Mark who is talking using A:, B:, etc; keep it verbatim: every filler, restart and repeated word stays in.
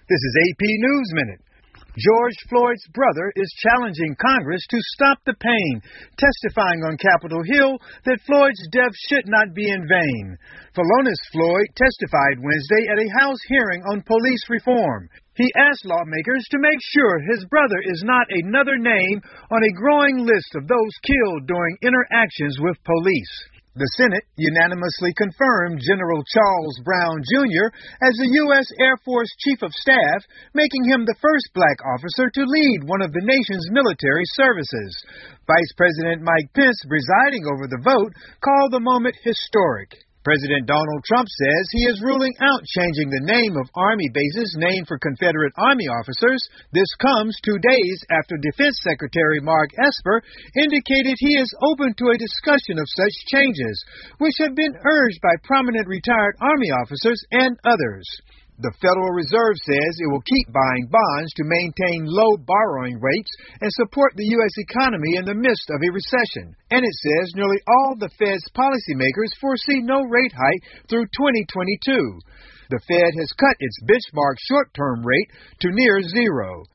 A: This is A P News Minute. George Floyd's brother is challenging Congress to stop the pain, testifying on Capitol Hill that Floyd's death should not be in vain. Philonise Floyd testified Wednesday at a House hearing on police reform. He asked lawmakers to make sure his brother is not another name on a growing list of those killed during interactions with police. The Senate unanimously confirmed General Charles Brown Junior as the U S Air Force Chief of Staff, making him the first black officer to lead one of the nation's military services. Vice President Mike Pence, presiding over the vote, called the moment historic. President Donald Trump says he is ruling out changing the name of Army bases named for Confederate Army officers. This comes two days after Defense Secretary Mark Esper indicated he is open to a discussion of such changes, which have been urged by prominent retired Army officers and others. The Federal Reserve says it will keep buying bonds to maintain low borrowing rates and support the U S economy in the midst of a recession. And it says nearly all the Fed's policymakers foresee no rate hike through twenty twenty-two. The Fed has cut its benchmark short-term rate to near zero.